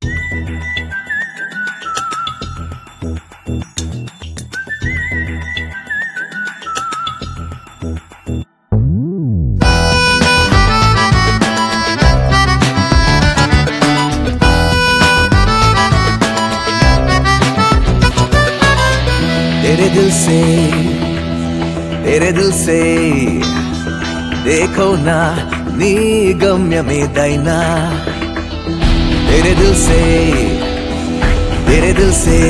तेरे दिल से देखो ना नी गम्य में दैना तेरे दिल से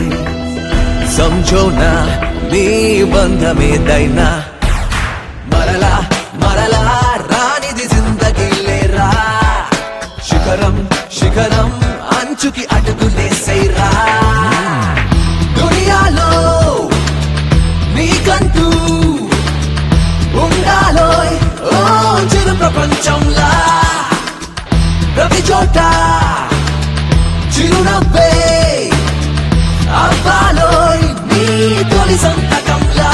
समझो ना नी बंध में दैना मरला मरला रानी दी जिंदगी लेरा शिखरम शिखरम अंचुकी अटुगुले सैरा दुनियालो నీకంటూ ఉండాలోయ్ ఓ చిరు ప్రపంచంలా ప్రతి చోట చిరునవ్వే అవ్వాలోయ్ నీ తొలి సంతకంలా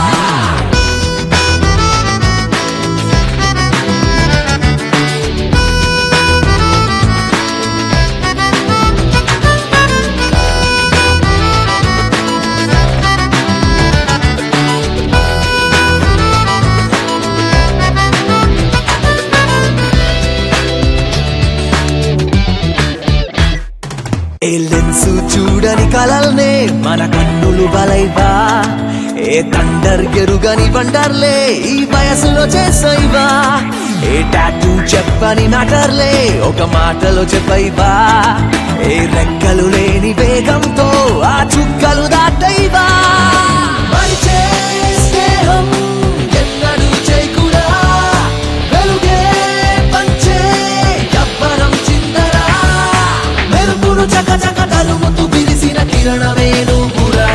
ఏ లెన్సు చూడని కలల్నే మన కన్నులు బలైవా ఏ తండర్ ఎరుగని వండర్లే ఈ వయసులో చేసైవా ఏ టాటూ చెప్పని మ్యాటర్లే ఒక మాటలో చెప్పైవా ఏ రెక్కలు లేని వేగంతో ఆ చుక్కలు దాటైవా మరిచే స్నేహం ఎన్నడూ చేయకుడా వెలుగే పంచే యవ్వనం చిందరా మెరుపును చక చక తరుముతూ పిలిసిన కిరణమే నువ్వురా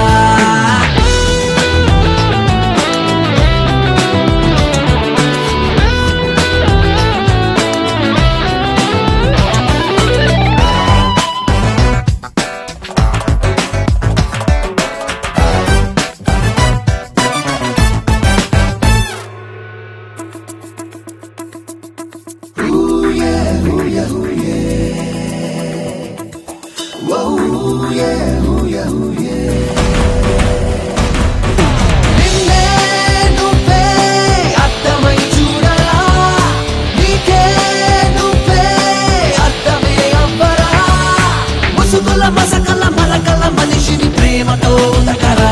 నిన్నే నువ్వే అర్థమై చూడరా నీకే నువ్వే అర్థమే అవ్వరా ముసుగుల మసకల మలకల మనిషిని ప్రేమతో దకరా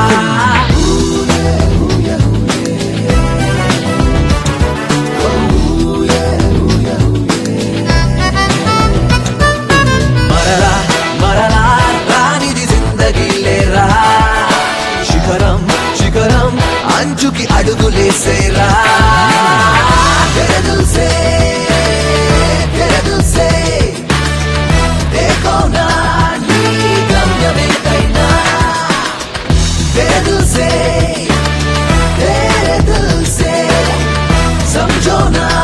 మరలా మరలా రానిది జిందగీ లేరా శిఖరం శిఖరం అంచుకి అడుగులేసేరా तेरे दिल से देखो ना नी गम्य में दैना तेरे दिल से समझो ना